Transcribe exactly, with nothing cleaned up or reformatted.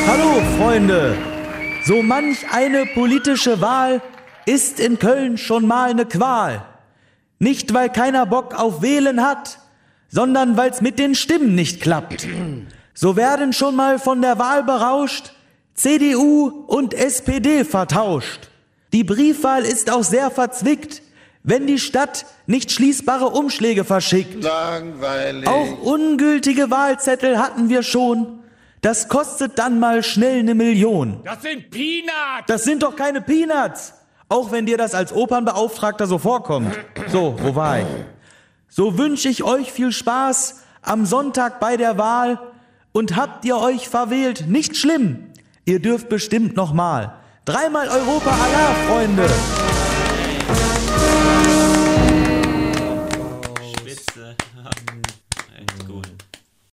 Hallo, Freunde! So manch eine politische Wahl ist in Köln schon mal eine Qual. Nicht, weil keiner Bock auf Wählen hat, sondern weil's mit den Stimmen nicht klappt. So werden schon mal von der Wahl berauscht C D U und S P D vertauscht. Die Briefwahl ist auch sehr verzwickt, wenn die Stadt nicht schließbare Umschläge verschickt. Langweilig. Auch ungültige Wahlzettel hatten wir schon. Das kostet dann mal schnell eine Million. Das sind Peanuts! Das sind doch keine Peanuts. Auch wenn dir das als Opernbeauftragter so vorkommt. So, wo war ich? So wünsche ich euch viel Spaß am Sonntag bei der Wahl. Und habt ihr euch verwählt? Nicht schlimm. Ihr dürft bestimmt noch mal. Dreimal Europa Allah, Freunde. Spitze.